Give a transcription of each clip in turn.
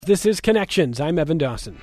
This is Connections. I'm Evan Dawson.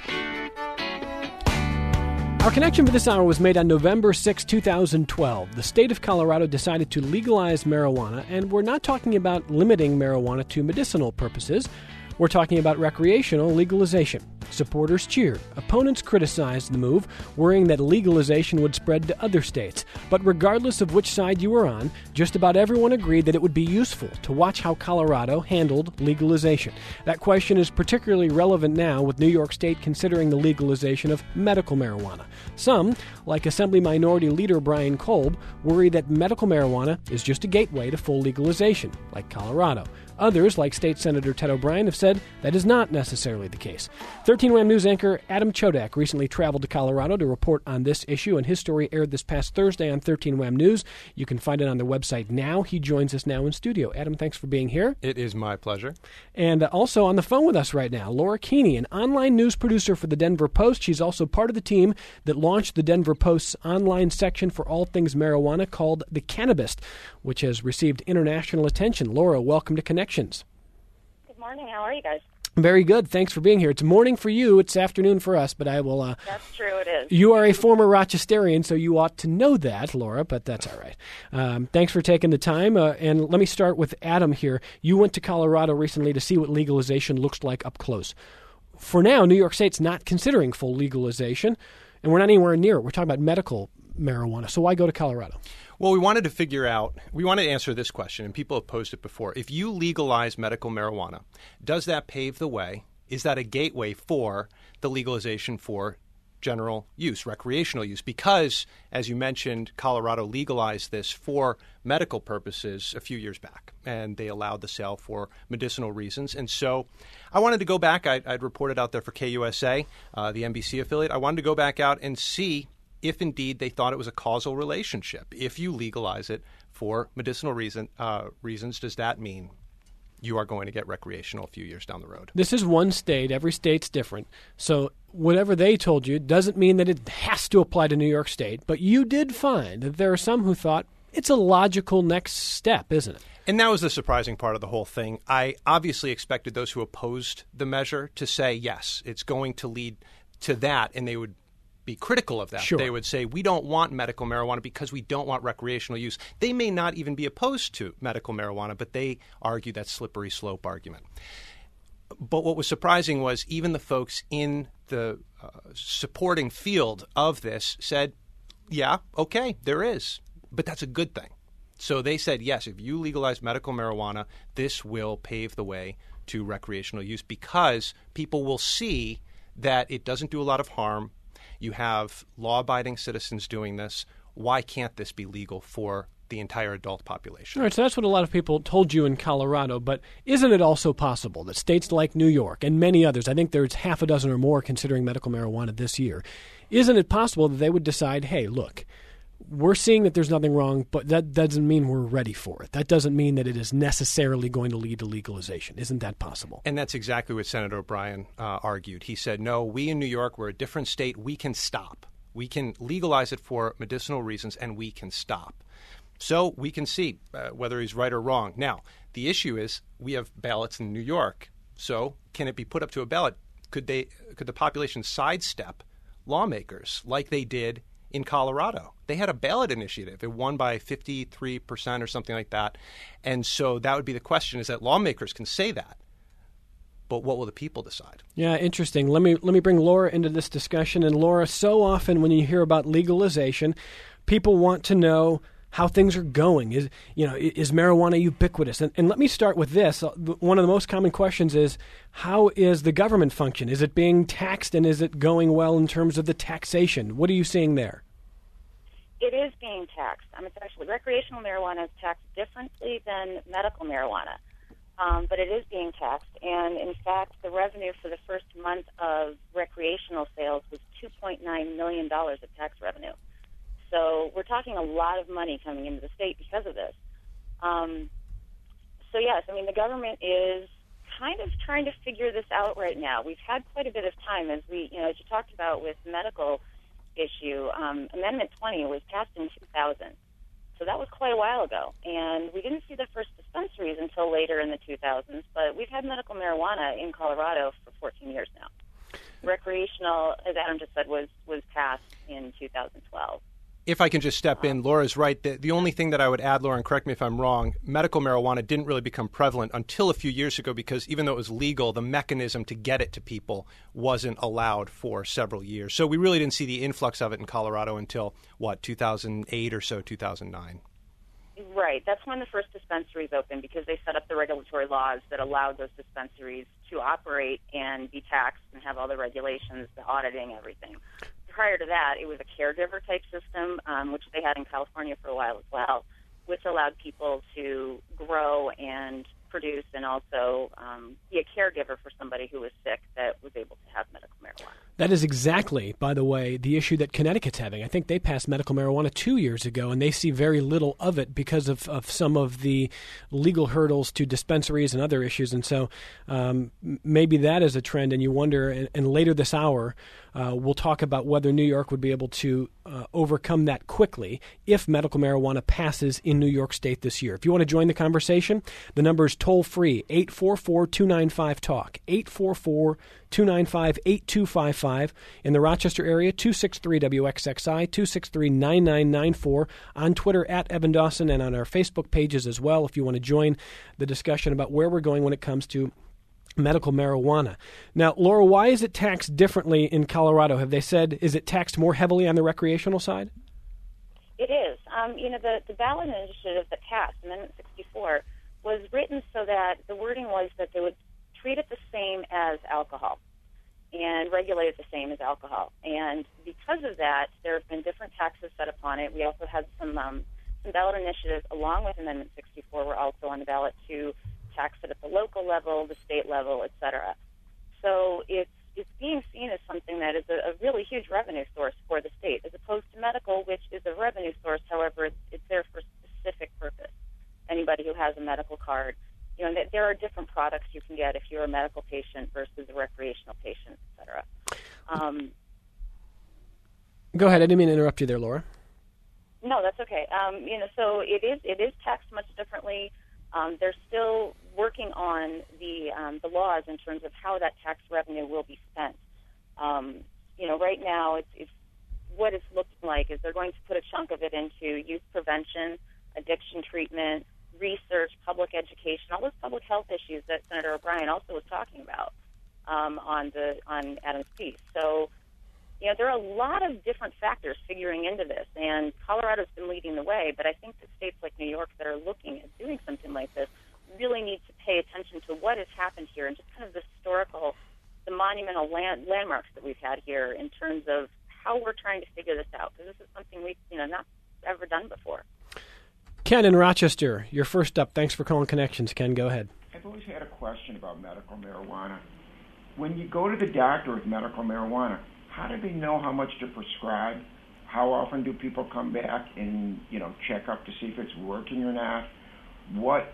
Our connection for this hour was made on November 6, 2012. The state of Colorado decided to legalize marijuana, and we're not talking about limiting marijuana to medicinal purposes. We're talking about recreational legalization. Supporters cheered. Opponents criticized the move, worrying that legalization would spread to other states. But regardless of which side you were on, just about everyone agreed that it would be useful to watch how Colorado handled legalization. That question is particularly relevant now with New York State considering the legalization of medical marijuana. Some, like Assembly Minority Leader Brian Kolb, worry that medical marijuana is just a gateway to full legalization, like Colorado. Others, like State Senator Ted O'Brien, have said that is not necessarily the case. 13 WHAM News anchor Adam Chodak recently traveled to Colorado to report on this issue, and his story aired this past Thursday on 13 WHAM News. You can find it on their website now. He joins us now in studio. Adam, thanks for being here. It is my pleasure. And also on the phone with us right now, Laura Keeney, an online news producer for the Denver Post. She's also part of the team that launched the Denver Post's online section for all things marijuana called The Cannabist, which has received international attention. Laura, welcome to Connections. Good morning. How are you guys? Very good. Thanks for being here. It's morning for you. It's afternoon for us, but I will... That's true, it is. You are a former Rochesterian, so you ought to know that, Laura, but that's all right. Thanks for taking the time. And let me start with Adam here. You went to Colorado recently to see what legalization looks like up close. For now, New York State's not considering full legalization, and we're not anywhere near it. We're talking about medical marijuana. So why go to Colorado? Well, we wanted to answer this question, and people have posed it before. If you legalize medical marijuana, does that pave the way? Is that a gateway for the legalization for general use, recreational use? Because, as you mentioned, Colorado legalized this for medical purposes a few years back, and they allowed the sale for medicinal reasons. And so I wanted to go back. I'd reported out there for KUSA, the NBC affiliate. I wanted to go back out and see if indeed they thought it was a causal relationship. If you legalize it for medicinal reasons, does that mean you are going to get recreational a few years down the road? This is one state. Every state's different. So whatever they told you doesn't mean that it has to apply to New York State. But you did find that there are some who thought it's a logical next step, isn't it? And that was the surprising part of the whole thing. I obviously expected those who opposed the measure to say, yes, it's going to lead to that, and they would be critical of that. Sure. They would say, we don't want medical marijuana because we don't want recreational use. They may not even be opposed to medical marijuana, but they argue that slippery slope argument. But what was surprising was even the folks in the supporting field of this said, yeah, okay, there is, but that's a good thing. So they said, yes, if you legalize medical marijuana, this will pave the way to recreational use because people will see that it doesn't do a lot of harm. You have law-abiding citizens doing this. Why can't this be legal for the entire adult population? All right, so that's what a lot of people told you in Colorado, but isn't it also possible that states like New York and many others, I think there's half a dozen or more considering medical marijuana this year, isn't it possible that they would decide, hey, look, we're seeing that there's nothing wrong, but that doesn't mean we're ready for it. That doesn't mean that it is necessarily going to lead to legalization. Isn't that possible? And that's exactly what Senator O'Brien argued. He said, no, we in New York, we're a different state. We can stop. We can legalize it for medicinal reasons, and we can stop. So we can see whether he's right or wrong. Now, the issue is we have ballots in New York. So can it be put up to a ballot? Could the population sidestep lawmakers like they did in Colorado? They had a ballot initiative. It won by 53% or something like that. And so that would be the question, is that lawmakers can say that. But what will the people decide? Yeah, interesting. Let me bring Laura into this discussion. And Laura, so often when you hear about legalization, people want to know how things are going. Is marijuana ubiquitous? And let me start with this. One of the most common questions is, how is the government function? Is it being taxed, and is it going well in terms of the taxation? What are you seeing there? It is being taxed. It's actually recreational marijuana is taxed differently than medical marijuana, but it is being taxed. And in fact, the revenue for the first month of recreational sales was $2.9 million of tax revenue. So we're talking a lot of money coming into the state because of this. So yes, the government is kind of trying to figure this out right now. We've had quite a bit of time, as you talked about with medical issue. Amendment 20 was passed in 2000. So that was quite a while ago. And we didn't see the first dispensaries until later in the 2000s, but we've had medical marijuana in Colorado for 14 years now. Recreational, as Adam just said, was passed in 2012. If I can just step in, Laura's right. The only thing that I would add, Laura, and correct me if I'm wrong, medical marijuana didn't really become prevalent until a few years ago because even though it was legal, the mechanism to get it to people wasn't allowed for several years. So we really didn't see the influx of it in Colorado until, 2008 or so, 2009. Right. That's when the first dispensaries opened because they set up the regulatory laws that allowed those dispensaries to operate and be taxed and have all the regulations, the auditing, everything. Prior to that, it was a caregiver-type system, which they had in California for a while as well, which allowed people to grow and produce and also be a caregiver for somebody who was sick that was able to have medical marijuana. That is exactly, by the way, the issue that Connecticut's having. I think they passed medical marijuana 2 years ago, and they see very little of it because of some of the legal hurdles to dispensaries and other issues. And so maybe that is a trend, and you wonder, and later this hour, we'll talk about whether New York would be able to overcome that quickly if medical marijuana passes in New York State this year. If you want to join the conversation, the number is toll-free, 844-295-TALK, 844-295-8255. In the Rochester area, 263-WXXI, 263-9994, on Twitter at Evan Dawson, and on our Facebook pages as well if you want to join the discussion about where we're going when it comes to medical marijuana. Now, Laura, why is it taxed differently in Colorado? Have they said, is it taxed more heavily on the recreational side? It is. The ballot initiative that passed, Amendment 64, was written so that the wording was that they would treat it the same as alcohol and regulate it the same as alcohol. And because of that, there have been different taxes set upon it. We also had some ballot initiatives along with Amendment 64 were also on the ballot to tax it at the local level, the state level, et cetera. So it's being seen as something that is a really huge revenue source for the state, as opposed to medical, which is a revenue source. However, it's there for a specific purpose. Anybody who has a medical card, there are different products you can get if you're a medical patient versus a recreational patient, et cetera. Go ahead. I didn't mean to interrupt you there, Laura. No, that's okay. So it is taxed much differently. They're still working on the laws in terms of how that tax revenue will be spent. Right now, it's what it's looking like is they're going to put a chunk of it into youth prevention, addiction treatment, research, public education, all those public health issues that Senator O'Brien also was talking about on Adam's piece. So, there are a lot of different factors figuring into this, and Colorado's been leading the way, but I think that states like New York that are looking at doing something like this really need to pay attention to what has happened here and just kind of the monumental landmarks that we've had here in terms of how we're trying to figure this out, because this is something we've not ever done before. Ken in Rochester, you're first up. Thanks for calling Connections. Ken, go ahead. I've always had a question about medical marijuana. When you go to the doctor with medical marijuana, how do they know how much to prescribe? How often do people come back and, check up to see if it's working or not? What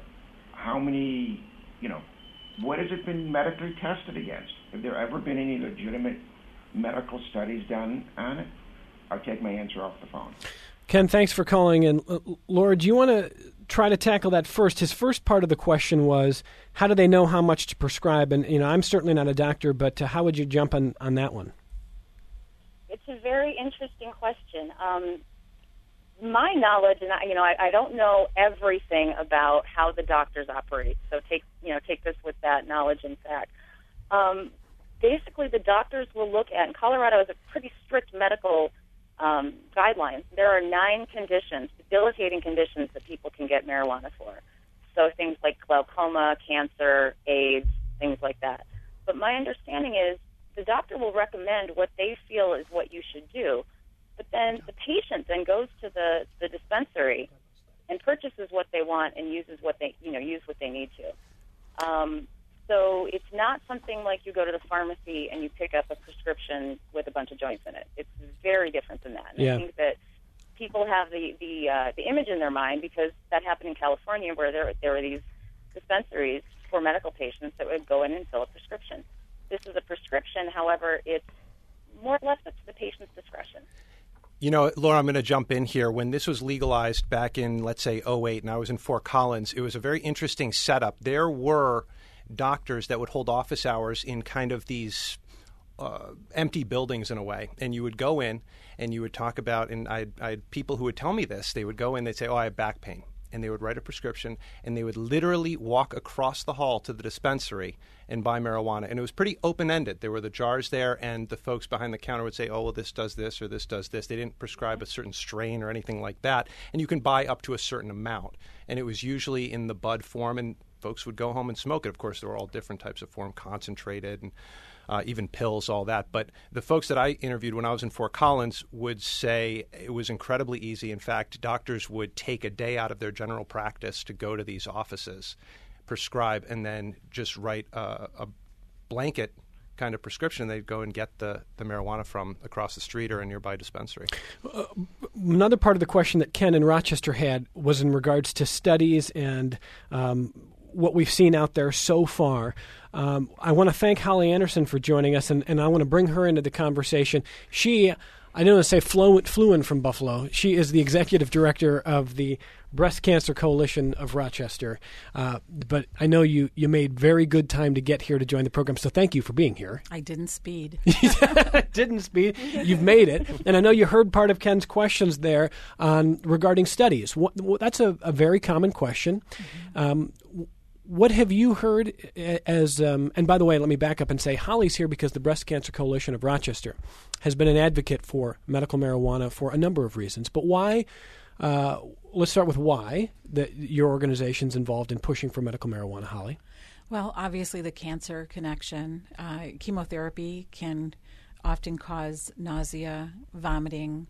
has it been medically tested against? Have there ever been any legitimate medical studies done on it? I'll take my answer off the phone. Ken, thanks for calling. And Laura, do you want to try to tackle that first? His first part of the question was, how do they know how much to prescribe? And, I'm certainly not a doctor, but how would you jump on that one? It's a very interesting question. My knowledge, and I don't know everything about how the doctors operate. So take this with that knowledge and fact. Basically, the doctors will look at, and Colorado has a pretty strict medical guidelines. There are 9 conditions, debilitating conditions that people can get marijuana for. So things like glaucoma, cancer, AIDS, things like that. But my understanding is the doctor will recommend what they feel is what you should do. But then the patient then goes to the dispensary and purchases what they want and uses what they need to. So it's not something like you go to the pharmacy and you pick up a prescription with a bunch of joints in it. It's very different than that. And I think that people have the image in their mind because that happened in California where there were these dispensaries for medical patients that would go in and fill a prescription. This is a prescription, however, it's more or less up to the patient's discretion. You know, Laura, I'm going to jump in here. When this was legalized back in, let's say, 2008, and I was in Fort Collins, it was a very interesting setup. There were doctors that would hold office hours in kind of these empty buildings in a way. And you would go in and you would talk about, and I had people who would tell me this. They would go in, they'd say, oh, I have back pain. And they would write a prescription, and they would literally walk across the hall to the dispensary and buy marijuana. And it was pretty open-ended. There were the jars there, and the folks behind the counter would say, oh, well, this does this or this does this. They didn't prescribe a certain strain or anything like that. And you can buy up to a certain amount. And it was usually in the bud form, and folks would go home and smoke it. Of course, there were all different types of form, concentrated and even pills, all that. But the folks that I interviewed when I was in Fort Collins would say it was incredibly easy. In fact, doctors would take a day out of their general practice to go to these offices, prescribe, and then just write a blanket kind of prescription. They'd go and get the marijuana from across the street or a nearby dispensary. Another part of the question that Ken in Rochester had was in regards to studies and what we've seen out there so far. I want to thank Holly Anderson for joining us, and I want to bring her into the conversation. She, I don't want to say flew in from Buffalo. She is the executive director of the Breast Cancer Coalition of Rochester. But I know you made very good time to get here to join the program, so thank you for being here. I didn't speed. Didn't speed. You've made it. And I know you heard part of Ken's questions there regarding studies. That's a very common question. What have you heard as, and by the way, let me back up and say Holly's here because the Breast Cancer Coalition of Rochester has been an advocate for medical marijuana for a number of reasons. But why, let's start with why that your organization's involved in pushing for medical marijuana, Holly. Well, obviously the cancer connection. Chemotherapy can often cause nausea, vomiting,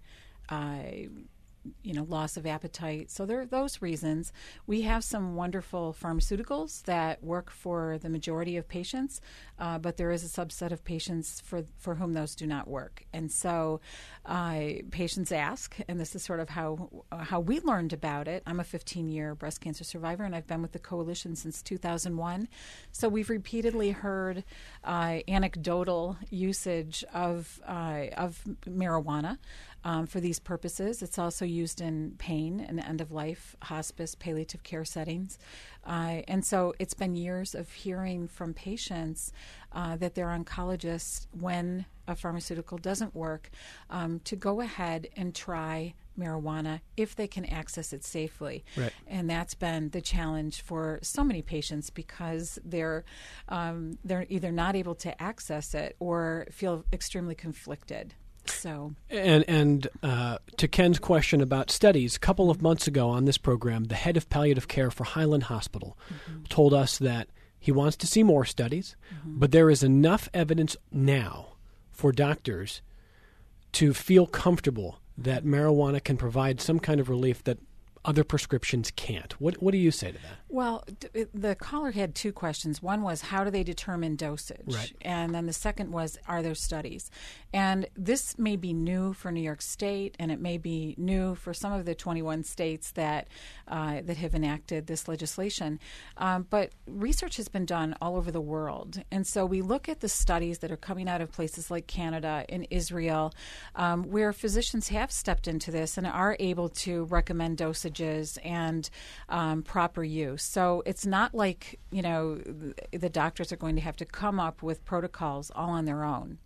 loss of appetite. So there are those reasons. We have some wonderful pharmaceuticals that work for the majority of patients, but there is a subset of patients for whom those do not work. And so patients ask, and this is sort of how we learned about it. I'm a 15-year breast cancer survivor, and I've been with the coalition since 2001. So we've repeatedly heard anecdotal usage of marijuana for these purposes. It's also used in pain and end-of-life, hospice, palliative care settings. And so it's been years of hearing from patients that their oncologists, when a pharmaceutical doesn't work, to go ahead and try marijuana if they can access it safely. Right. And that's been the challenge for so many patients because they're either not able to access it or feel extremely conflicted. So and to Ken's question about studies, a couple of months ago on this program, the head of palliative care for Highland Hospital told us that he wants to see more studies, but there is enough evidence now for doctors to feel comfortable that marijuana can provide some kind of relief that other prescriptions can't. What do you say to that? Well, the caller had two questions. One was, how do they determine dosage? Right. And then the second was, are there studies? And this may be new for New York State, and it may be new for some of the 21 states that have enacted this legislation. But research has been done all over the world. And so we look at the studies that are coming out of places like Canada and Israel, where physicians have stepped into this and are able to recommend dosages and proper use. So it's not like, the doctors are going to have to come up with protocols all on their own.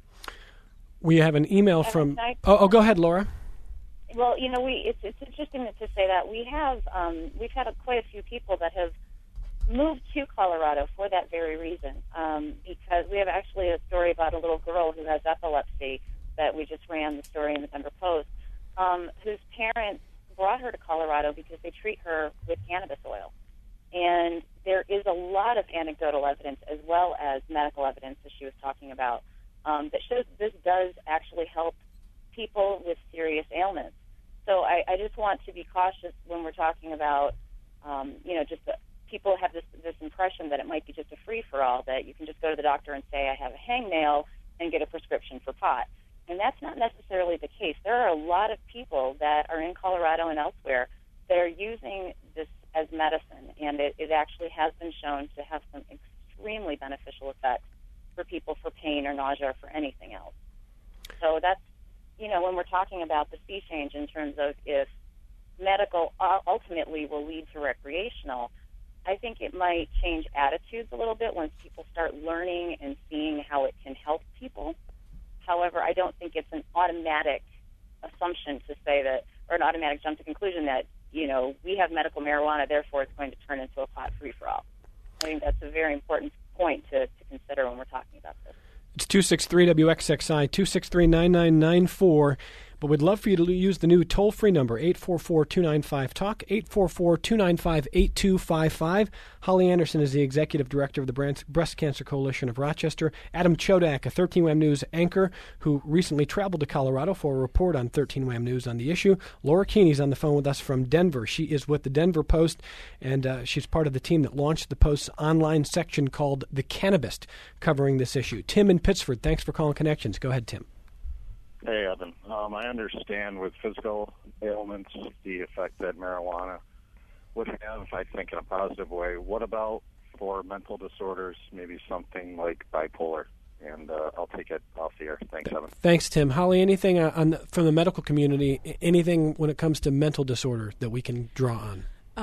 We have an email from... Oh, go ahead, Laura. Well, it's interesting to say that we've had quite a few people that have moved to Colorado for that very reason, because we have actually a story about a little girl who has epilepsy that we just ran the story in the Denver Post, whose parents brought her to Colorado because they treat her with cannabis oil. And there is a lot of anecdotal evidence as well as medical evidence, as she was talking about, that shows this does actually help people with serious ailments. So I just want to be cautious when we're talking about, people have this impression that it might be just a free-for-all, that you can just go to the doctor and say, I have a hangnail, and get a prescription for pot. And that's not necessarily the case. There are a lot of people that are in Colorado and elsewhere that are using this as medicine, and it actually has been shown to have some extremely beneficial effects for people for pain or nausea or for anything else. So when we're talking about the sea change in terms of if medical ultimately will lead to recreational, I think it might change attitudes a little bit once people start learning and seeing how it can help people. However, I don't think it's an automatic assumption to say that, or an automatic jump to conclusion that, we have medical marijuana, therefore it's going to turn into a pot free-for-all. I think that's a very important point to consider when we're talking about this. It's 263-WXXI, 263-9994. But we'd love for you to use the new toll-free number, 844-295-TALK, 844-295-8255. Holly Anderson is the Executive Director of the Breast Cancer Coalition of Rochester. Adam Chodak, a 13 WHAM News anchor who recently traveled to Colorado for a report on 13 WHAM News on the issue. Laura Keeney's on the phone with us from Denver. She is with the Denver Post, and she's part of the team that launched the Post's online section called The Cannabist, covering this issue. Tim in Pittsford, thanks for calling Connections. Go ahead, Tim. Hey, Evan. I understand with physical ailments the effect that marijuana would have, I think, in a positive way. What about for mental disorders, maybe something like bipolar? And I'll take it off the air. Thanks, Evan. Thanks, Tim. Holly, anything from the medical community, anything when it comes to mental disorder that we can draw on?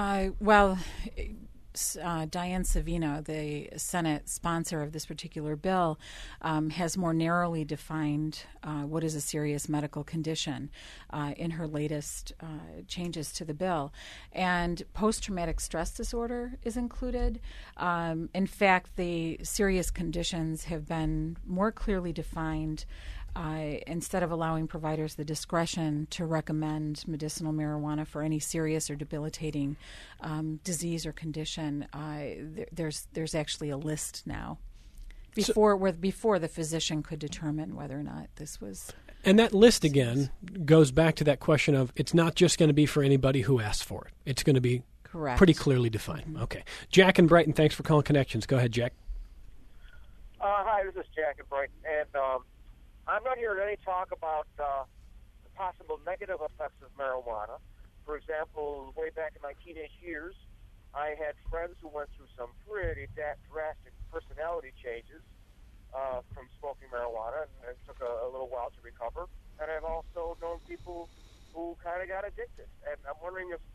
Diane Savino, the Senate sponsor of this particular bill, has more narrowly defined what is a serious medical condition in her latest changes to the bill. And post-traumatic stress disorder is included. In fact, the serious conditions have been more clearly defined. Instead of allowing providers the discretion to recommend medicinal marijuana for any serious or debilitating disease or condition, there's actually a list now. Before the physician could determine whether or not this was. And that list again goes back to that question of it's not just going to be for anybody who asks for it. It's going to be correct, pretty clearly defined. Mm-hmm. Okay, Jack in Brighton, thanks for calling Connections. Go ahead, Jack. Hi, this is Jack in Brighton, and I'm not hearing any talk about the possible negative effects of marijuana. For example, way back in my teenage years, I had friends who went through some pretty drastic personality changes from smoking marijuana, and it took a little while to recover. And I've also known people who kind of got addicted. And I'm wondering if,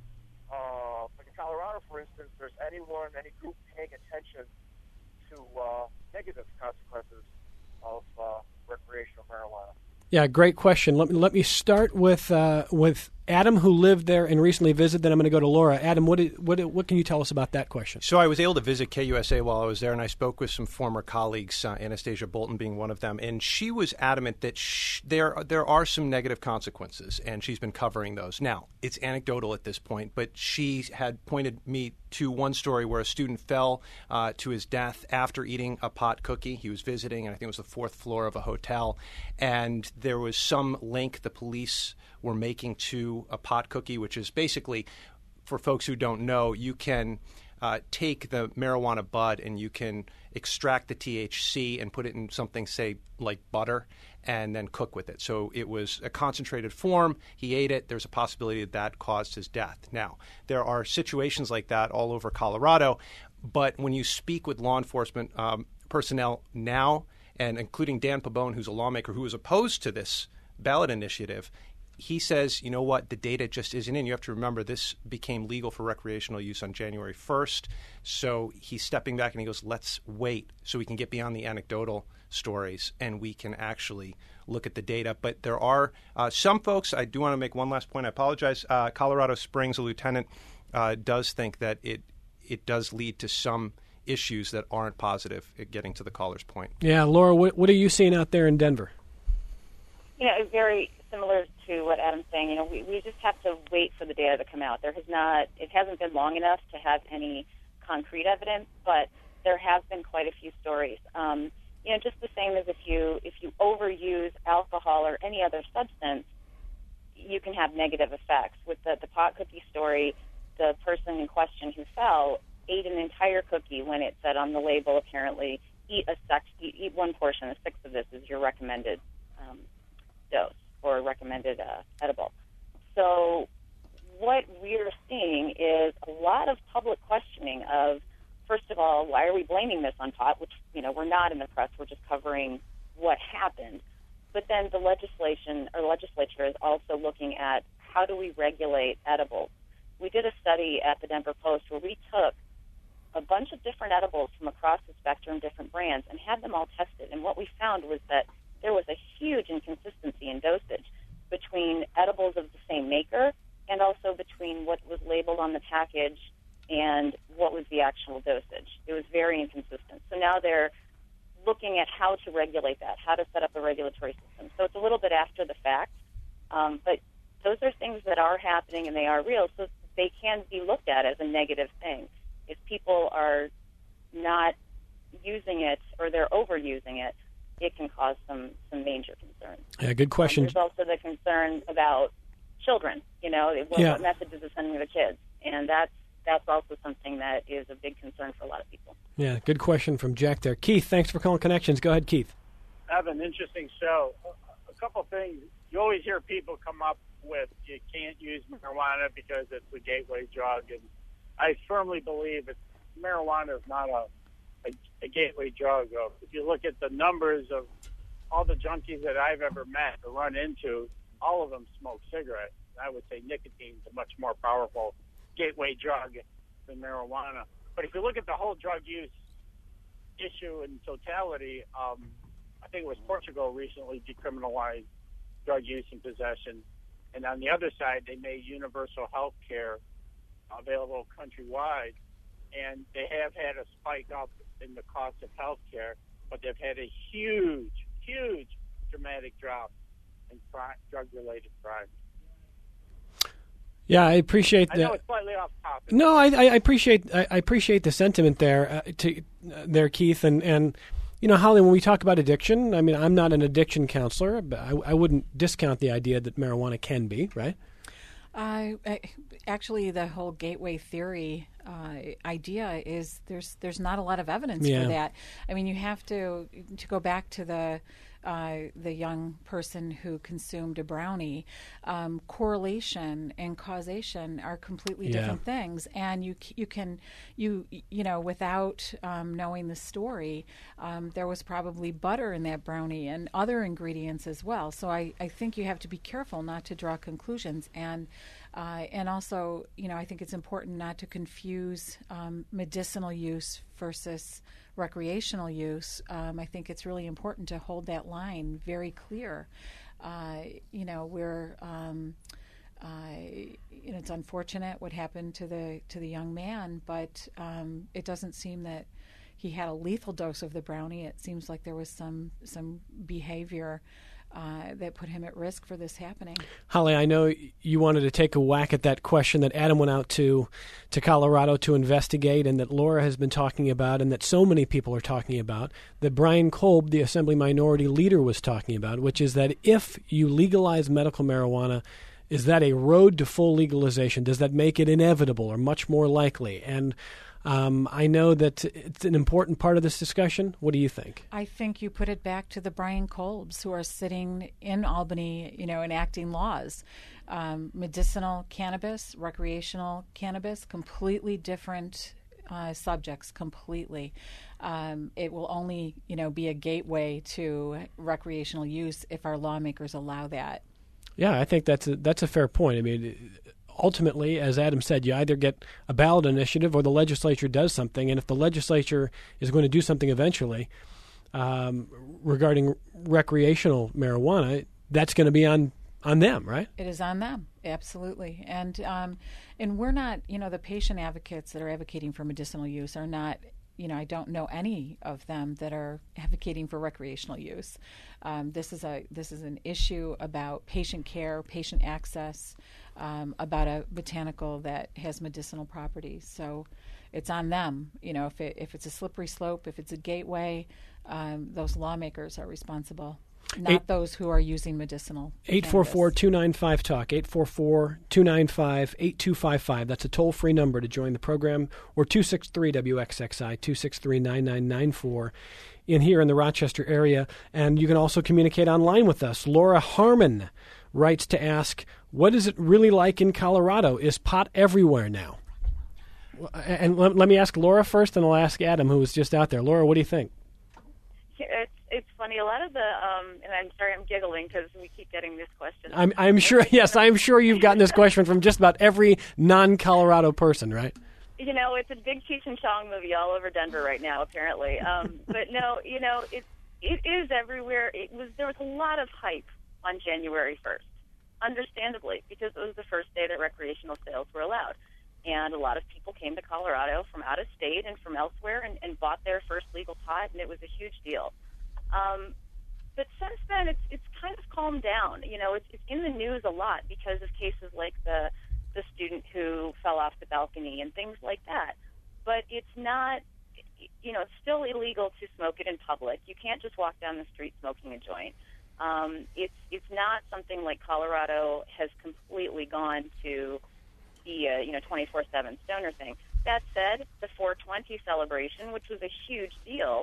like in Colorado, for instance, there's any group paying attention to negative consequences of recreational marijuana. Yeah, great question. Let me start with Adam, who lived there and recently visited. Then I'm going to go to Laura. Adam, what can you tell us about that question? So I was able to visit KUSA while I was there, and I spoke with some former colleagues, Anastasia Bolton being one of them, and she was adamant that there are some negative consequences, and she's been covering those. Now, it's anecdotal at this point, but she had pointed me to one story where a student fell to his death after eating a pot cookie. He was visiting, and I think it was the fourth floor of a hotel, and there was some link the police were making to a pot cookie, which is basically, for folks who don't know, you can take the marijuana bud and you can extract the THC and put it in something, say, like butter, and then cook with it. So it was a concentrated form. He ate it. There's a possibility that caused his death. Now, there are situations like that all over Colorado, but when you speak with law enforcement personnel now, and including Dan Pabon, who's a lawmaker who is opposed to this ballot initiative, he says, you know what, the data just isn't in. You have to remember this became legal for recreational use on January 1st. So he's stepping back and he goes, let's wait so we can get beyond the anecdotal stories and we can actually look at the data. But there are some folks, I do want to make one last point. I apologize. Colorado Springs, a lieutenant, does think that it does lead to some issues that aren't positive, getting to the caller's point. Yeah, Laura, what are you seeing out there in Denver? Very similar to what Adam's saying. We just have to wait for the data to come out. It hasn't been long enough to have any concrete evidence, but there have been quite a few stories. Just the same as if you overuse alcohol or any other substance, you can have negative effects. With the pot cookie story, the person in question who fell ate an entire cookie when it said on the label, apparently, eat one portion. A sixth of this is your recommended dose or recommended edible. So what we're seeing is a lot of public questioning of, first of all, why are we blaming this on pot, which, we're not in the press, we're just covering what happened. But then the legislature is also looking at how do we regulate edibles. We did a study at the Denver Post where we took a bunch of different edibles from across the spectrum, different brands, and had them all tested. And what we found was that there was a huge inconsistency in dosage between edibles of the same maker and also between what was labeled on the package and what was the actual dosage. It was very inconsistent. So now they're looking at how to regulate that, how to set up a regulatory system. So it's a little bit after the fact, but those are things that are happening and they are real, so they can be looked at as a negative thing. If people are not using it or they're overusing it, it can cause some major concerns. Yeah, good question. There's also the concern about children, what messages are sending to the kids, and that's also something that is a big concern for a lot of people. Yeah, good question from Jack there. Keith, thanks for calling Connections. Go ahead, Keith. Have an interesting show. A couple things. You always hear people come up with you can't use marijuana because it's a gateway drug, and I firmly believe marijuana is not a gateway drug. If you look at the numbers of all the junkies that I've ever met or run into, all of them smoke cigarettes. I would say nicotine is a much more powerful gateway drug than marijuana. But if you look at the whole drug use issue in totality, I think it was Portugal recently decriminalized drug use and possession. And on the other side, they made universal health care available countrywide. And they have had a spike up in the cost of health care, but they've had a huge, huge dramatic drop in drug-related crime. Yeah, I appreciate that. I know it's slightly off topic. No, I appreciate the sentiment there, there, Keith, and Holly, when we talk about addiction, I mean, I'm not an addiction counselor, but I wouldn't discount the idea that marijuana can be, right? Actually, the whole gateway theory idea is there's not a lot of evidence for that. I mean, you have to go back to the young person who consumed a brownie. Correlation and causation are completely different things, and you can without knowing the story, there was probably butter in that brownie and other ingredients as well. So I think you have to be careful not to draw conclusions, and also I think it's important not to confuse medicinal use versus recreational use. I think it's really important to hold that line very clear. It's unfortunate what happened to the young man, but it doesn't seem that he had a lethal dose of the brownie. It seems like there was some behavior that put him at risk for this happening. Holly, I know you wanted to take a whack at that question that Adam went out to Colorado to investigate, and that Laura has been talking about, and that so many people are talking about, that Brian Kolb, the Assembly Minority Leader, was talking about, which is that if you legalize medical marijuana, is that a road to full legalization? Does that make it inevitable or much more likely? And I know that it's an important part of this discussion. What do you think? I think you put it back to the Brian Kolbs who are sitting in Albany, enacting laws. Medicinal cannabis, recreational cannabis, completely different subjects, completely. It will only, be a gateway to recreational use if our lawmakers allow that. Yeah, I think that's a fair point. I mean, ultimately, as Adam said, you either get a ballot initiative or the legislature does something. And if the legislature is going to do something eventually regarding recreational marijuana, that's going to be on them, right? It is on them, absolutely. And we're not, the patient advocates that are advocating for medicinal use are not, I don't know any of them that are advocating for recreational use. This is an issue about patient care, patient access, about a botanical that has medicinal properties. So it's on them. If it's a slippery slope, if it's a gateway, those lawmakers are responsible, not those who are using medicinal. 844-295-TALK, 844-295-8255. That's a toll-free number to join the program, or 263-WXXI, 263-9994 in here in the Rochester area. And you can also communicate online with us. Laura Harmon writes to ask, what is it really like in Colorado? Is pot everywhere now? And let me ask Laura first, and I'll ask Adam, who was just out there. Laura, what do you think? it's funny. A lot of the, and I'm sorry, I'm giggling because we keep getting this question. I'm sure. Yes, I'm sure you've gotten this question from just about every non-Colorado person, right? You know, it's a big Cheech and Chong movie all over Denver right now, apparently. But no, you know, it is everywhere. There was a lot of hype on January 1st, understandably, because it was the first day that recreational sales were allowed. And a lot of people came to Colorado from out of state and from elsewhere and bought their first legal pot, and it was a huge deal. But since then, it's kind of calmed down. You know, it's in the news a lot because of cases like the student who fell off the balcony and things like that. But it's not, you know, it's still illegal to smoke it in public. You can't just walk down the street smoking a joint. It's not something like Colorado has completely gone to the 24/7 stoner thing. That said, the 420 celebration, which was a huge deal,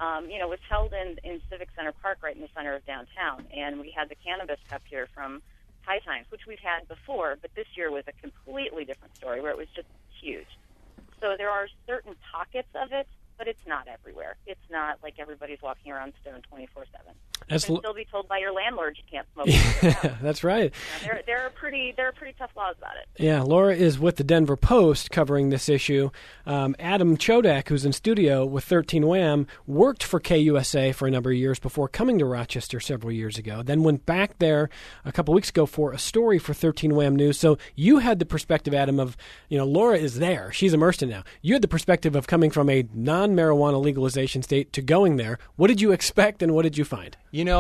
was held in Civic Center Park, right in the center of downtown, and we had the Cannabis Cup here from High Times, which we've had before, but this year was a completely different story where it was just huge. So there are certain pockets of it, but it's not everywhere. It's not like everybody's walking around stoned 24/7. You can still be told by your landlord you can't smoke. That's right. There are pretty tough laws about it. Yeah, Laura is with the Denver Post covering this issue. Adam Chodak, who's in studio with 13 Wham, worked for KUSA for a number of years before coming to Rochester several years ago. Then went back there a couple weeks ago for a story for 13 Wham News. So you had the perspective, Adam, of, Laura is there. She's immersed in it now. You had the perspective of coming from a non-marijuana legalization state to going there. What did you expect and what did you find?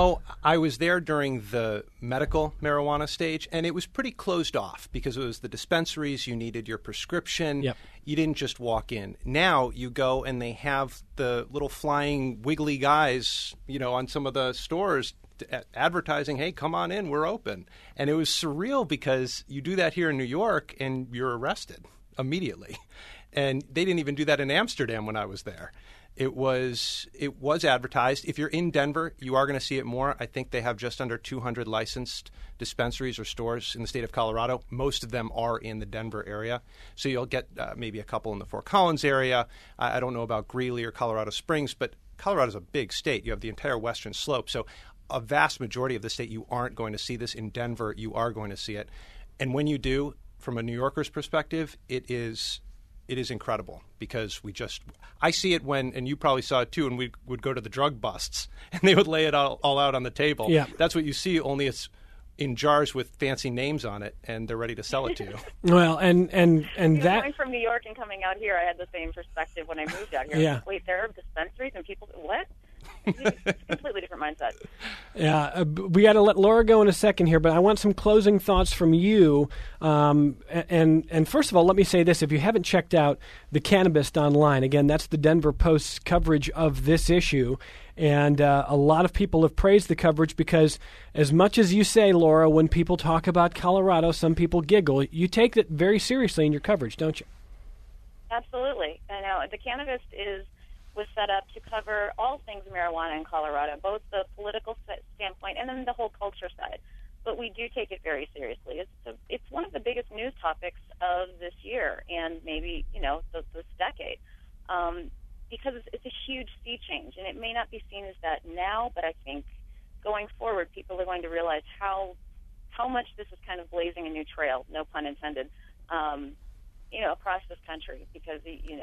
I was there during the medical marijuana stage, and it was pretty closed off because it was the dispensaries. You needed your prescription. Yep. You didn't just walk in. Now you go and they have the little flying wiggly guys, on some of the stores advertising, hey, come on in, we're open. And it was surreal because you do that here in New York and you're arrested immediately. And they didn't even do that in Amsterdam when I was there. It was advertised. If you're in Denver, you are going to see it more. I think they have just under 200 licensed dispensaries or stores in the state of Colorado. Most of them are in the Denver area. So you'll get maybe a couple in the Fort Collins area. I don't know about Greeley or Colorado Springs, but Colorado's a big state. You have the entire western slope. So a vast majority of the state, you aren't going to see this. In Denver, you are going to see it. And when you do, from a New Yorker's perspective, it is incredible because I see it when, and you probably saw it too, and we would go to the drug busts and they would lay it all out on the table. Yeah. That's what you see, only it's in jars with fancy names on it and they're ready to sell it to you. Well, and that... Going from New York and coming out here, I had the same perspective when I moved out here. Yeah. Like, wait, there are dispensaries and people, what? It's a completely different mindset. Yeah, we got to let Laura go in a second here, but I want some closing thoughts from you. And first of all, let me say this. If you haven't checked out The Cannabist online, again, that's the Denver Post's coverage of this issue. And a lot of people have praised the coverage because as much as you say, Laura, when people talk about Colorado, some people giggle. You take it very seriously in your coverage, don't you? Absolutely. I know. The Cannabist was set up to cover all things marijuana in Colorado, both the political standpoint and then the whole culture side. But we do take it very seriously. It's one of the biggest news topics of this year and maybe, this decade, because it's a huge sea change. And it may not be seen as that now, but I think going forward, people are going to realize how much this is kind of blazing a new trail, no pun intended, across this country because,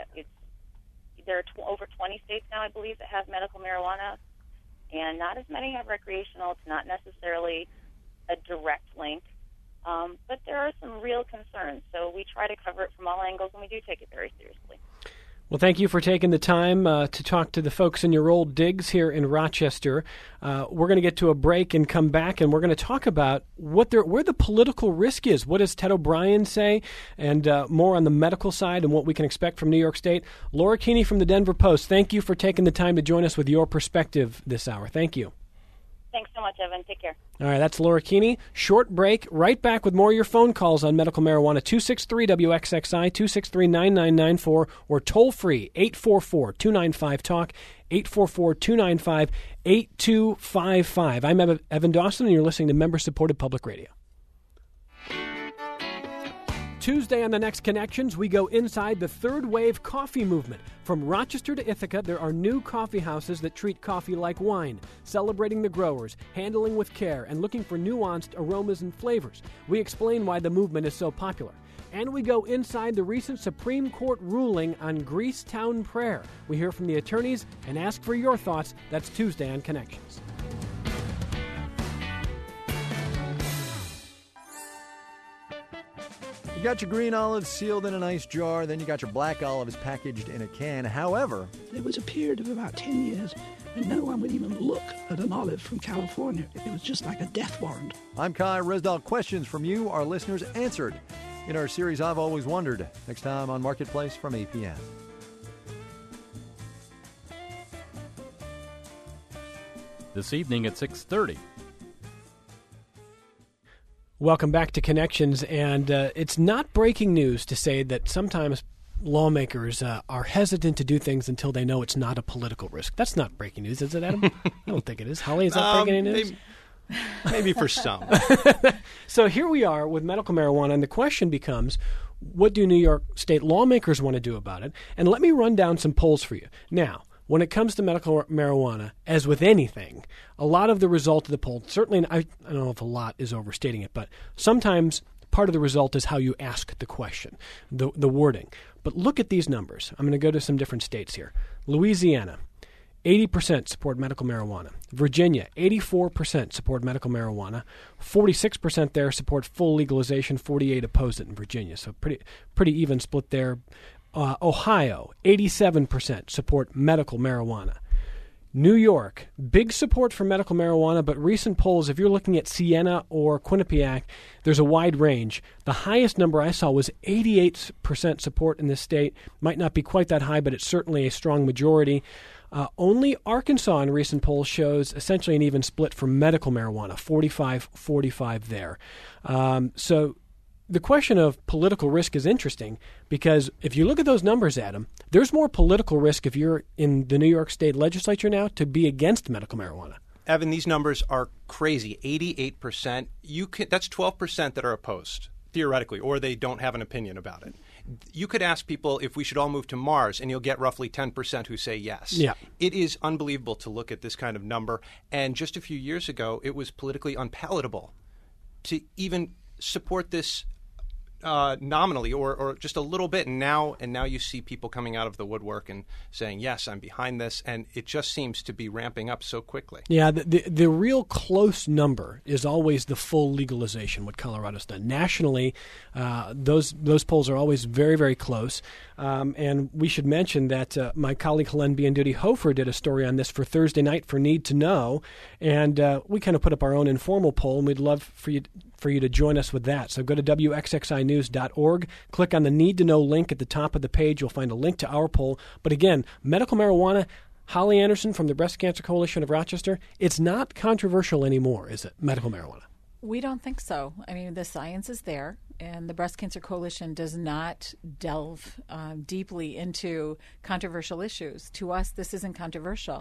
there are over 20 states now, I believe, that have medical marijuana, and not as many have recreational. It's not necessarily a direct link, but there are some real concerns. So we try to cover it from all angles, and we do take it very seriously. Well, thank you for taking the time to talk to the folks in your old digs here in Rochester. We're going to get to a break and come back, and we're going to talk about where the political risk is. What does Ted O'Brien say? And more on the medical side and what we can expect from New York State. Laura Keeney from the Denver Post, thank you for taking the time to join us with your perspective this hour. Thank you. Thanks so much, Evan. Take care. All right, that's Laura Keeney. Short break. Right back with more of your phone calls on medical marijuana. 263-WXXI, 263-9994, or toll-free, 844-295-TALK, 844-295-8255. I'm Evan Dawson, and you're listening to member-supported public radio. Tuesday on the Next Connections, we go inside the third wave coffee movement. From Rochester to Ithaca, there are new coffee houses that treat coffee like wine, celebrating the growers, handling with care, and looking for nuanced aromas and flavors. We explain why the movement is so popular. And we go inside the recent Supreme Court ruling on Greasetown Prayer. We hear from the attorneys and ask for your thoughts. That's Tuesday on Connections. You got your green olives sealed in a nice jar, then you got your black olives packaged in a can. However, there was a period of about 10 years when no one would even look at an olive from California. It was just like a death warrant. I'm Kai Resdahl. Questions from you, our listeners, answered in our series I've Always Wondered. Next time on Marketplace from APN. This evening at 6:30. Welcome back to Connections, and it's not breaking news to say that sometimes lawmakers are hesitant to do things until they know it's not a political risk. That's not breaking news, is it, Adam? I don't think it is. Holly, is that breaking news? Maybe for some. So here we are with medical marijuana, and the question becomes, what do New York State lawmakers want to do about it? And let me run down some polls for you. Now, when it comes to medical marijuana, as with anything, a lot of the result of the poll, certainly, I don't know if a lot is overstating it, but sometimes part of the result is how you ask the question, the wording. But look at these numbers. I'm going to go to some different states here. Louisiana, 80% support medical marijuana. Virginia, 84% support medical marijuana. 46% there support full legalization. 48% oppose it in Virginia. So pretty even split there. Ohio, 87% support medical marijuana. New York, big support for medical marijuana, but recent polls, if you're looking at Siena or Quinnipiac, there's a wide range. The highest number I saw was 88% support in this state. Might not be quite that high, but it's certainly a strong majority. Only Arkansas in recent polls shows essentially an even split for medical marijuana, 45-45 there. So the question of political risk is interesting because if you look at those numbers, Adam, there's more political risk if you're in the New York State legislature now to be against medical marijuana. Evan, these numbers are crazy. 88%. That's 12% that are opposed, theoretically, or they don't have an opinion about it. You could ask people if we should all move to Mars, and you'll get roughly 10% who say yes. Yeah. It is unbelievable to look at this kind of number. And just a few years ago, it was politically unpalatable to even support this nominally or just a little bit. And now you see people coming out of the woodwork and saying, yes, I'm behind this. And it just seems to be ramping up so quickly. Yeah, the real close number is always the full legalization, what Colorado's done. Nationally, those polls are always very, very close. And we should mention that my colleague Helene Bianduti-Hofer did a story on this for Thursday night for Need to Know. And we kind of put up our own informal poll, and we'd love for you to join us with that. So go to WXXInews.org, click on the Need to Know link at the top of the page. You'll find a link to our poll. But again, medical marijuana, Holly Anderson from the Breast Cancer Coalition of Rochester, it's not controversial anymore, is it, medical marijuana? We don't think so. I mean, the science is there, and the Breast Cancer Coalition does not delve deeply into controversial issues. To us, this isn't controversial.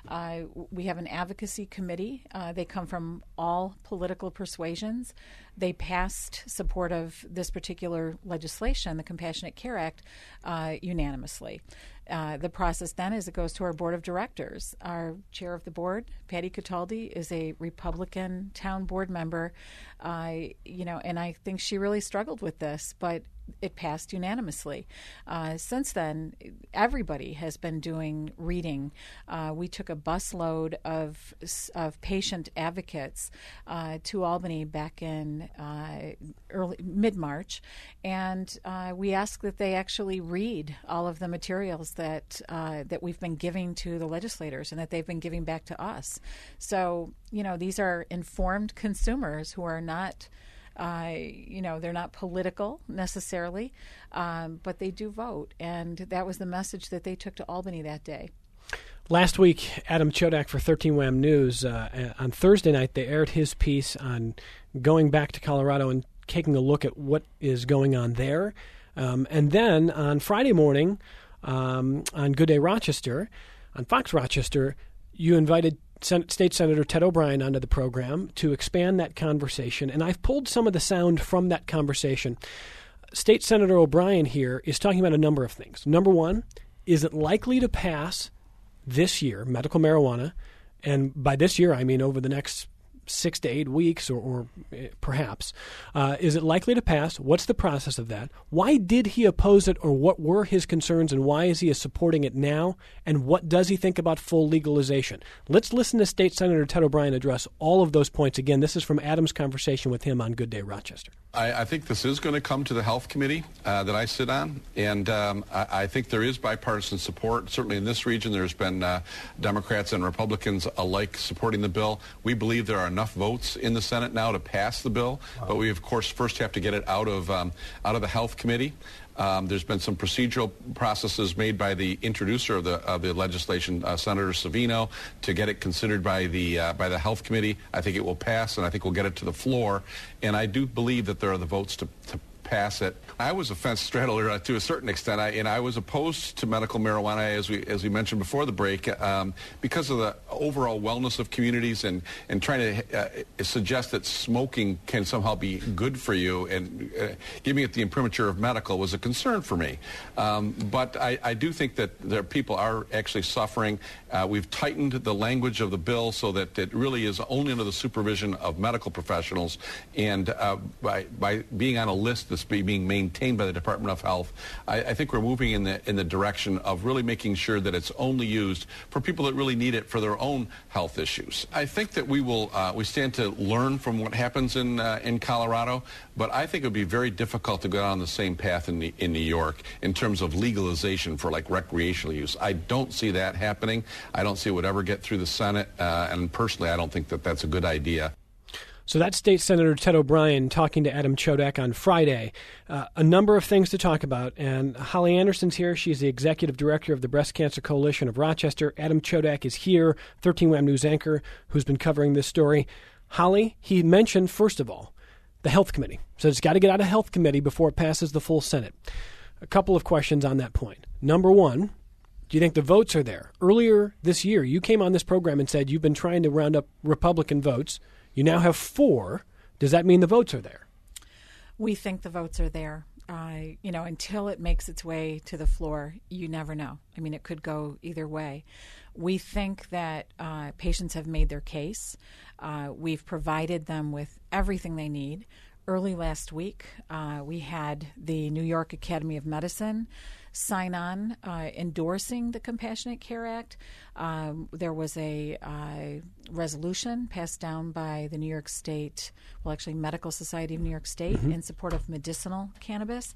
We have an advocacy committee. They come from all political persuasions. They passed support of this particular legislation, the Compassionate Care Act, unanimously. The process then is it goes to our board of directors. Our chair of the board, Patty Cataldi, is a Republican town board member, and I think she really struggled with this, but it passed unanimously. Since then, everybody has been doing reading. We took a busload of patient advocates to Albany back in mid-March, and we asked that they actually read all of the materials that we've been giving to the legislators and that they've been giving back to us. So, these are informed consumers who are not they're not political necessarily, but they do vote. And that was the message that they took to Albany that day. Last week, Adam Chodak for 13 WHAM News, on Thursday night, they aired his piece on going back to Colorado and taking a look at what is going on there. And then on Friday morning, on Good Day Rochester, on Fox Rochester, you invited State Senator Ted O'Brien onto the program to expand that conversation, and I've pulled some of the sound from that conversation. State Senator O'Brien here is talking about a number of things. Number one, is it likely to pass this year, medical marijuana? And by this year, I mean over the next 6 to 8 weeks or perhaps. Is it likely to pass? What's the process of that? Why did he oppose it, or what were his concerns, and why is he supporting it now? And what does he think about full legalization? Let's listen to State Senator Ted O'Brien address all of those points. Again, this is from Adam's conversation with him on Good Day Rochester. I think this is going to come to the Health Committee that I sit on, and I think there is bipartisan support. Certainly in this region, there's been Democrats and Republicans alike supporting the bill. We believe there are enough votes in the Senate now to pass the bill, but we, of course, first have to get it out of the Health Committee. There's been some procedural processes made by the introducer of the legislation, Senator Savino, to get it considered by the Health Committee. I think it will pass, and I think we'll get it to the floor. And I do believe that there are the votes to pass it. I was a fence straddler to a certain extent, and I was opposed to medical marijuana, as we mentioned before the break, because of the overall wellness of communities and trying to suggest that smoking can somehow be good for you, and giving it the imprimatur of medical was a concern for me. But I do think that there people are actually suffering. We've tightened the language of the bill so that it really is only under the supervision of medical professionals, and by being on a list that's being maintained by the Department of Health, I think we're moving in the direction of really making sure that it's only used for people that really need it for their own health issues. I think that we stand to learn from what happens in Colorado, but I think it would be very difficult to go down the same path in New York in terms of legalization for like recreational use. I don't see that happening. I don't see it would ever get through the Senate, and personally, I don't think that that's a good idea. So that's State Senator Ted O'Brien talking to Adam Chodak on Friday. A number of things to talk about. And Holly Anderson's here. She's the executive director of the Breast Cancer Coalition of Rochester. Adam Chodak is here, 13 Wham News anchor, who's been covering this story. Holly, he mentioned, first of all, the Health Committee. So it's got to get out of Health Committee before it passes the full Senate. A couple of questions on that point. Number one, do you think the votes are there? Earlier this year, you came on this program and said you've been trying to round up Republican votes. You now have 4. Does that mean the votes are there? We think the votes are there. Until it makes its way to the floor, you never know. I mean, it could go either way. We think that patients have made their case. We've provided them with everything they need. Early last week, we had the New York Academy of Medicine sign on endorsing the Compassionate Care Act. There was a resolution passed down by the New York State, Medical Society of New York State, in support of medicinal cannabis.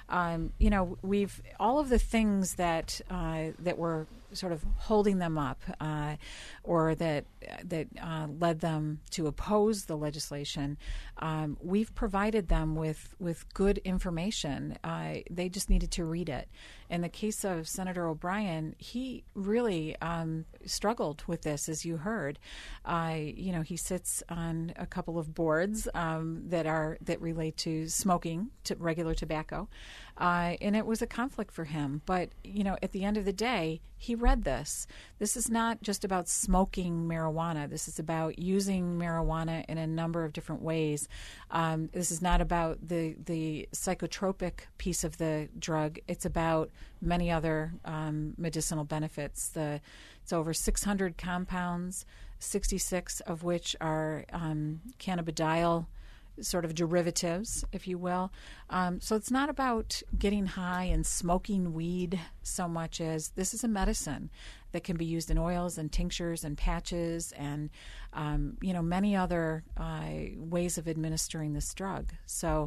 We've all of the things that were sort of holding them up, or that led them to oppose the legislation. We've provided them with good information. They just needed to read it. In the case of Senator O'Brien, he really struggled with this, as you heard. He sits on a couple of boards that relate to smoking, to regular tobacco, and it was a conflict for him. But at the end of the day, he read this. This is not just about smoking marijuana. This is about using marijuana in a number of different ways. This is not about the psychotropic piece of the drug. It's about many other medicinal benefits. It's over 600 compounds, 66 of which are cannabidiol sort of derivatives, if you will. So it's not about getting high and smoking weed so much as this is a medicine that can be used in oils and tinctures and patches and, many other ways of administering this drug. So,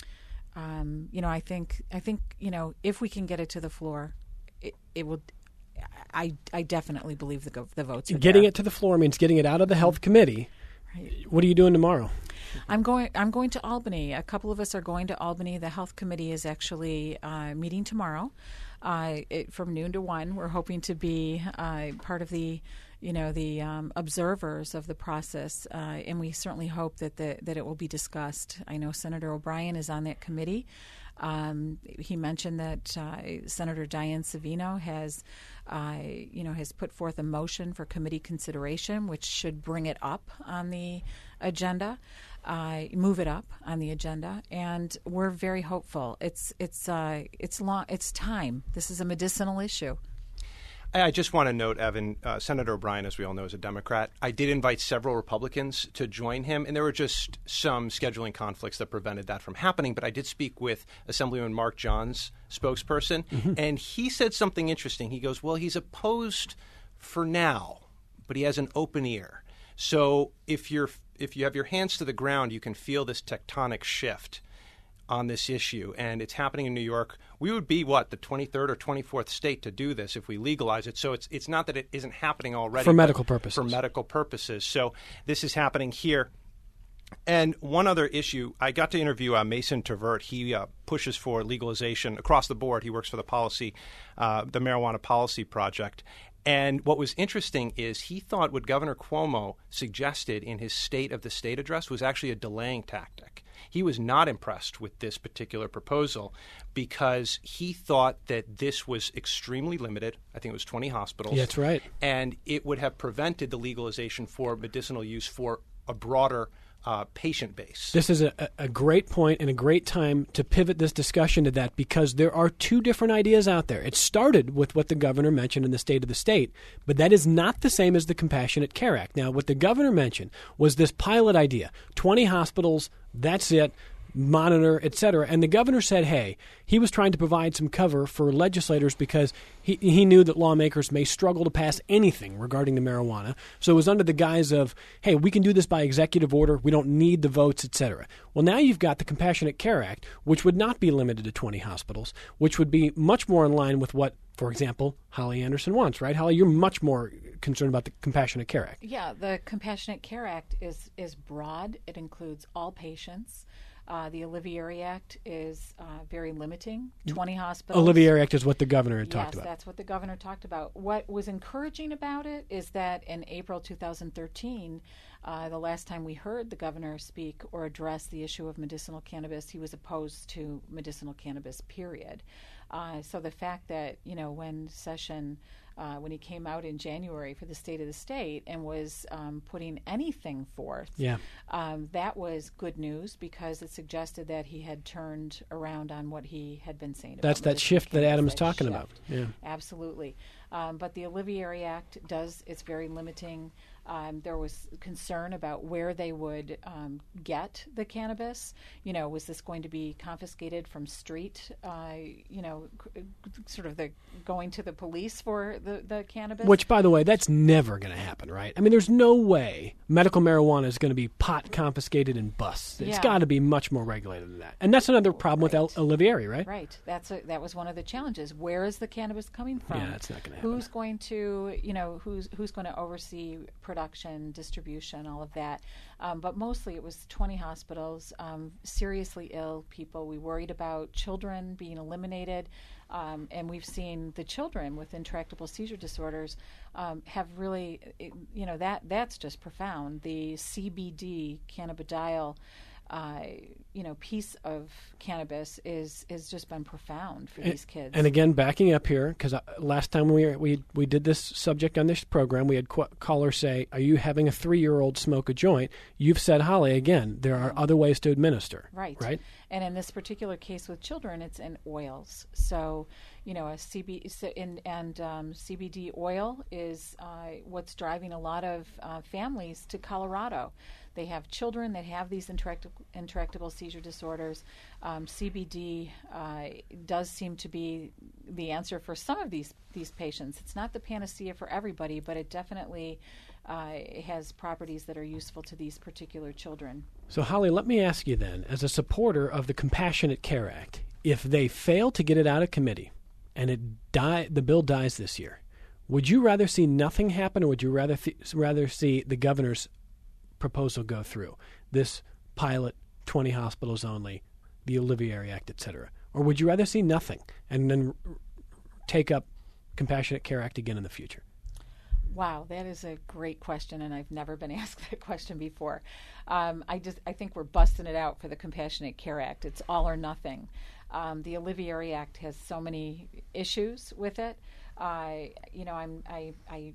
I think if we can get it to the floor, it will. I definitely believe the votes are getting there. it to the floor means getting it out of the Health Committee. Right. What are you doing tomorrow? I'm going to Albany. A couple of us are going to Albany. The Health Committee is actually meeting tomorrow from noon to 1. We're hoping to be part of the observers of the process, and we certainly hope that it will be discussed. I know Senator O'Brien is on that committee. He mentioned that Senator Diane Savino has put forth a motion for committee consideration, which should bring it up on the agenda. move it up on the agenda, and we're very hopeful. It's time. This is a medicinal issue. I just want to note, Evan, Senator O'Brien, as we all know, is a Democrat. I did invite several Republicans to join him, and there were just some scheduling conflicts that prevented that from happening. But I did speak with Assemblyman Mark Johns, spokesperson, and he said something interesting. He goes, well, he's opposed for now, but he has an open ear. So if you have your hands to the ground, you can feel this tectonic shift on this issue, and it's happening in New York. We would be, the 23rd or 24th state to do this if we legalize it. So it's not that it isn't happening already. For medical purposes. For medical purposes. So this is happening here. And one other issue, I got to interview Mason Tvert. He pushes for legalization across the board. He works for the Marijuana Policy Project. And what was interesting is he thought what Governor Cuomo suggested in his State of the State address was actually a delaying tactic. He was not impressed with this particular proposal because he thought that this was extremely limited. I think it was 20 hospitals. Yeah, that's right. And it would have prevented the legalization for medicinal use for a broader patient base. This is a great point and a great time to pivot this discussion to that, because there are two different ideas out there. It started with what the governor mentioned in the State of the State, but that is not the same as the Compassionate Care Act. Now, what the governor mentioned was this pilot idea, 20 hospitals, that's it, monitor, et cetera. And the governor said, hey, he was trying to provide some cover for legislators because he knew that lawmakers may struggle to pass anything regarding the marijuana. So it was under the guise of, hey, we can do this by executive order. We don't need the votes, et cetera. Well, now you've got the Compassionate Care Act, which would not be limited to 20 hospitals, which would be much more in line with what, for example, Holly Anderson wants, right? Holly, you're much more concerned about the Compassionate Care Act. Yeah, the Compassionate Care Act is broad. It includes all patients. The Olivieri Act is very limiting. 20 hospitals. Olivieri Act is what the governor had talked about. Yes, that's what the governor talked about. What was encouraging about it is that in April 2013, the last time we heard the governor speak or address the issue of medicinal cannabis, he was opposed to medicinal cannabis, period. So the fact that, when when he came out in January for the State of the State and was putting anything forth, that was good news because it suggested that he had turned around on what he had been saying. That's that shift that Adam is talking about. Yeah, absolutely. But the Olivieri Act it's very limiting. There was concern about where they would get the cannabis. Was this going to be confiscated from street? Sort of the going to the police for the cannabis. Which, by the way, that's never going to happen, right? I mean, there's no way medical marijuana is going to be pot confiscated in busts. It's got to be much more regulated than that. And that's another problem with Olivieri, right? Right. That was one of the challenges. Where is the cannabis coming from? Yeah, that's not going to happen. Who's going to, who's going to oversee production, distribution, all of that. But mostly it was 20 hospitals, seriously ill people. We worried about children being eliminated. And we've seen the children with intractable seizure disorders have really, that's just profound. The CBD, cannabidiol, piece of cannabis is just been profound for these kids. And again, backing up here, because last time we did this subject on this program, we had callers say, "Are you having a 3-year-old smoke a joint?" You've said, Holly, again, there are other ways to administer. Right. And in this particular case with children, it's in oils. So, CBD oil is what's driving a lot of families to Colorado. They have children that have these intractable seizure disorders. CBD does seem to be the answer for some of these patients. It's not the panacea for everybody, but it definitely has properties that are useful to these particular children. So, Holly, let me ask you then, as a supporter of the Compassionate Care Act, if they fail to get it out of committee and the bill dies this year, would you rather see nothing happen, or would you rather see the governor's proposal go through, this pilot, 20 hospitals only, the Olivieri Act, et cetera? Or would you rather see nothing and then take up Compassionate Care Act again in the future? Wow, that is a great question, and I've never been asked that question before. I think we're busting it out for the Compassionate Care Act. It's all or nothing. The Olivieri Act has so many issues with it.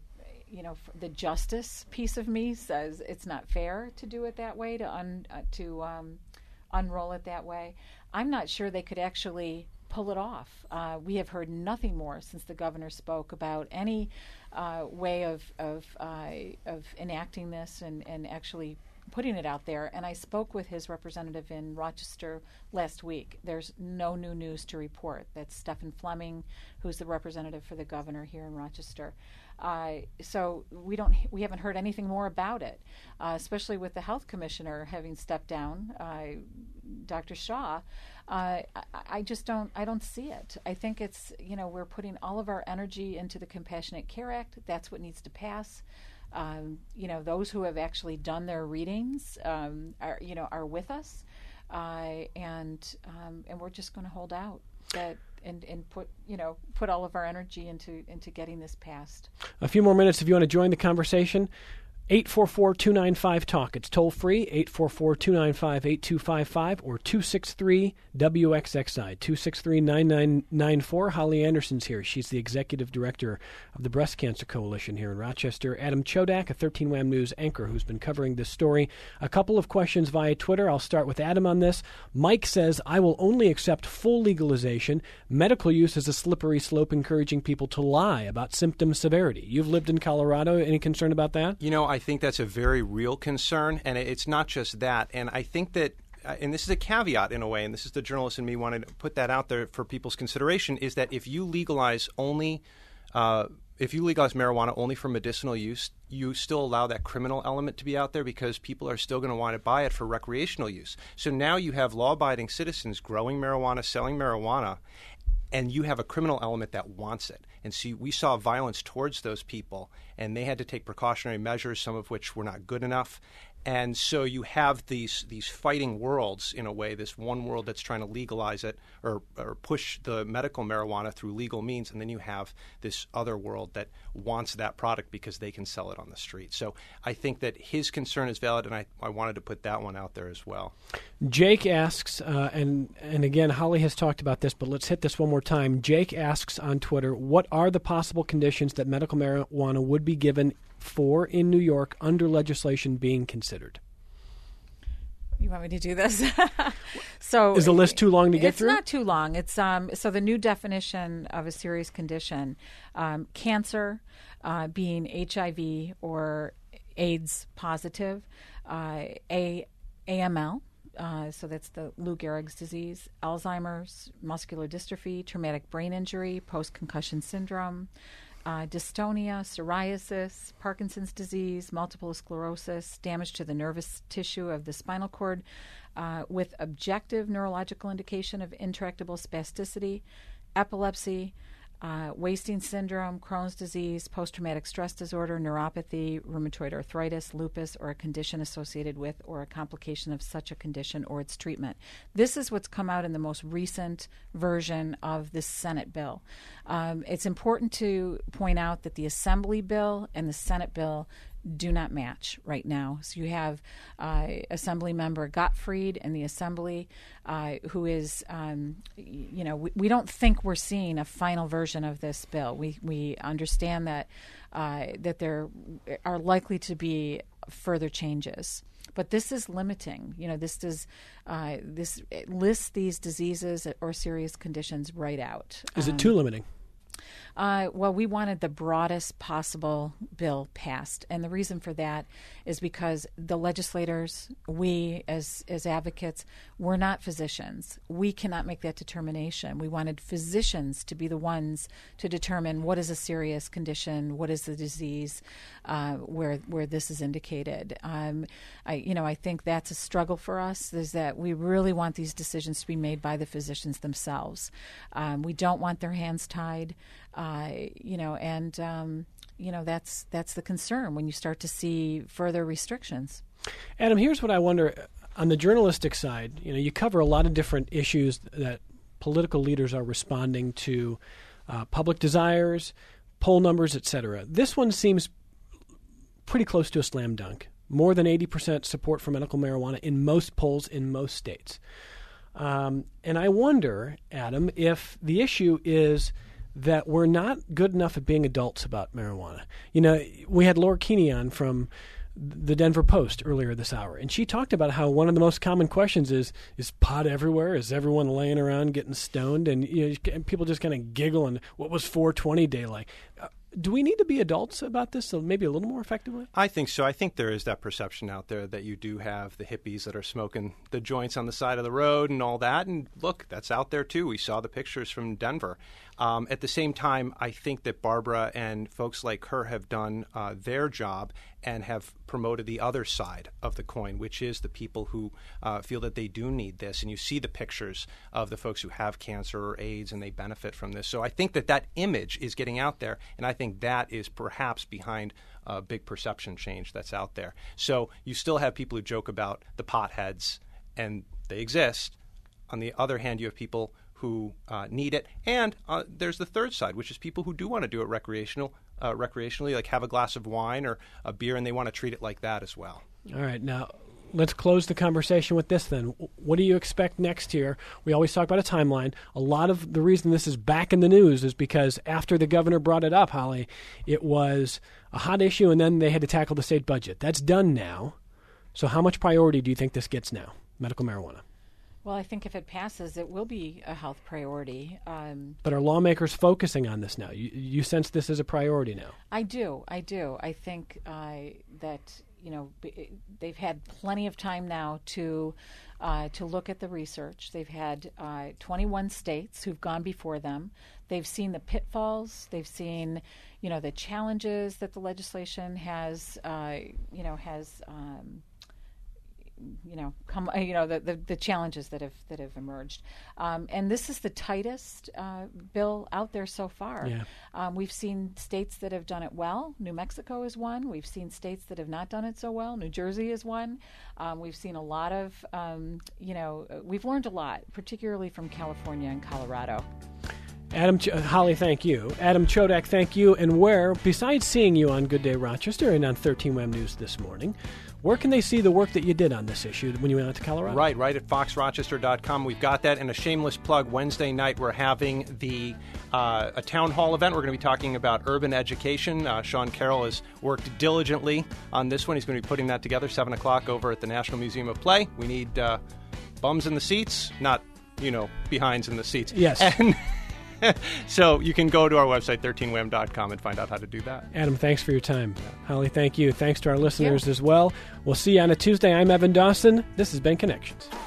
the justice piece of me says it's not fair to do it that way, to unroll it that way. I'm not sure they could actually pull it off. We have heard nothing more since the governor spoke about any way of enacting this and actually putting it out there. And I spoke with his representative in Rochester last week. There's no new news to report. That's Stephen Fleming, who's the representative for the governor here in Rochester. So we haven't heard anything more about it, especially with the health commissioner having stepped down, Dr. Shaw. I don't see it. I think it's, we're putting all of our energy into the Compassionate Care Act. That's what needs to pass. Those who have actually done their readings are with us, and we're just going to hold out and put all of our energy into getting this passed. A few more minutes if you want to join the conversation. 844-295-TALK. It's toll free, 844-295-8255 or 263-WXXI, 263-9994. Holly Anderson's here. She's the executive director of the Breast Cancer Coalition here in Rochester. Adam Chodak, a 13 WHAM News anchor who's been covering this story. A couple of questions via Twitter. I'll start with Adam on this. Mike says, I will only accept full legalization. Medical use is a slippery slope encouraging people to lie about symptom severity. You've lived in Colorado. Any concern about that? I think that's a very real concern, and it's not just that. And I think that, and this is a caveat in a way, and this is the journalist in me wanting to put that out there for people's consideration, is that if you legalize marijuana only for medicinal use, you still allow that criminal element to be out there because people are still going to want to buy it for recreational use. So now you have law-abiding citizens growing marijuana, selling marijuana, and you have a criminal element that wants it. And so we saw violence towards those people, and they had to take precautionary measures, some of which were not good enough. And so you have these fighting worlds in a way, this one world that's trying to legalize it or push the medical marijuana through legal means, and then you have this other world that wants that product because they can sell it on the street. So I think that his concern is valid, and I wanted to put that one out there as well. Jake asks, and again, Holly has talked about this, but let's hit this one more time. Jake asks on Twitter, what are the possible conditions that medical marijuana would be given for in New York under legislation being considered? You want me to do this? So is the list too long to get through? It's not too long. It's so the new definition of a serious condition, cancer, being HIV or AIDS positive, AML. So that's the Lou Gehrig's disease, Alzheimer's, muscular dystrophy, traumatic brain injury, post-concussion syndrome, dystonia, psoriasis, Parkinson's disease, multiple sclerosis, damage to the nervous tissue of the spinal cord with objective neurological indication of intractable spasticity, epilepsy, wasting syndrome, Crohn's disease, post-traumatic stress disorder, neuropathy, rheumatoid arthritis, lupus, or a condition associated with or a complication of such a condition or its treatment. This is what's come out in the most recent version of this Senate bill. It's important to point out that the Assembly bill and the Senate bill do not match right now. So you have Assembly Member Gottfried in the Assembly, who is, we don't think we're seeing a final version of this bill. We understand that that there are likely to be further changes. But this is limiting. This lists these diseases or serious conditions right out. Is it too limiting? Well, we wanted the broadest possible bill passed, and the reason for that is because the legislators, we as advocates, we're not physicians. We cannot make that determination. We wanted physicians to be the ones to determine what is a serious condition, what is the disease, where this is indicated. I think that's a struggle for us, is that we really want these decisions to be made by the physicians themselves. We don't want their hands tied. That's the concern when you start to see further restrictions. Adam, here's what I wonder. On the journalistic side, you cover a lot of different issues that political leaders are responding to, public desires, poll numbers, etc. This one seems pretty close to a slam dunk. More than 80% support for medical marijuana in most polls in most states. And I wonder, Adam, if the issue is that we're not good enough at being adults about marijuana. You know, we had Laura Keeney on from the Denver Post earlier this hour, and she talked about how one of the most common questions is pot everywhere? Is everyone laying around getting stoned? And people just kind of giggle, and what was 420 day like? Do we need to be adults about this so maybe a little more effectively? I think so. I think there is that perception out there that you do have the hippies that are smoking the joints on the side of the road and all that. And look, that's out there too. We saw the pictures from Denver. At the same time, I think that Barbara and folks like her have done their job and have promoted the other side of the coin, which is the people who feel that they do need this. And you see the pictures of the folks who have cancer or AIDS and they benefit from this. So I think that image is getting out there, and I think that is perhaps behind a big perception change that's out there. So you still have people who joke about the potheads, and they exist. On the other hand, you have people who need it. And there's the third side, which is people who do want to do it recreationally, like have a glass of wine or a beer, and they want to treat it like that as well. All right. Now, let's close the conversation with this then. What do you expect next year? We always talk about a timeline. A lot of the reason this is back in the news is because after the governor brought it up, Holly, it was a hot issue, and then they had to tackle the state budget. That's done now. So how much priority do you think this gets now, medical marijuana? Well, I think if it passes, it will be a health priority. But are lawmakers focusing on this now? You sense this as a priority now? I do. I think that they've had plenty of time now to look at the research. They've had 21 states who've gone before them. They've seen the pitfalls. They've seen the challenges that the legislation has the challenges that have emerged, and this is the tightest bill out there so far. Yeah. We've seen states that have done it well. New Mexico is one. We've seen states that have not done it so well. New Jersey is one. We've seen a lot of, we've learned a lot, particularly from California and Colorado. Holly, thank you. Adam Chodak, thank you. And where, besides seeing you on Good Day Rochester and on 13 WHAM News this morning, where can they see the work that you did on this issue when you went out to Colorado? Right at foxrochester.com. We've got that. And a shameless plug, Wednesday night we're having a town hall event. We're going to be talking about urban education. Sean Carroll has worked diligently on this one. He's going to be putting that together, 7 o'clock over at the National Museum of Play. We need bums in the seats, not, behinds in the seats. Yes. And so you can go to our website, 13wham.com, and find out how to do that. Adam, thanks for your time. Holly, thank you. Thanks to our listeners as well. We'll see you on a Tuesday. I'm Evan Dawson. This has been Connections.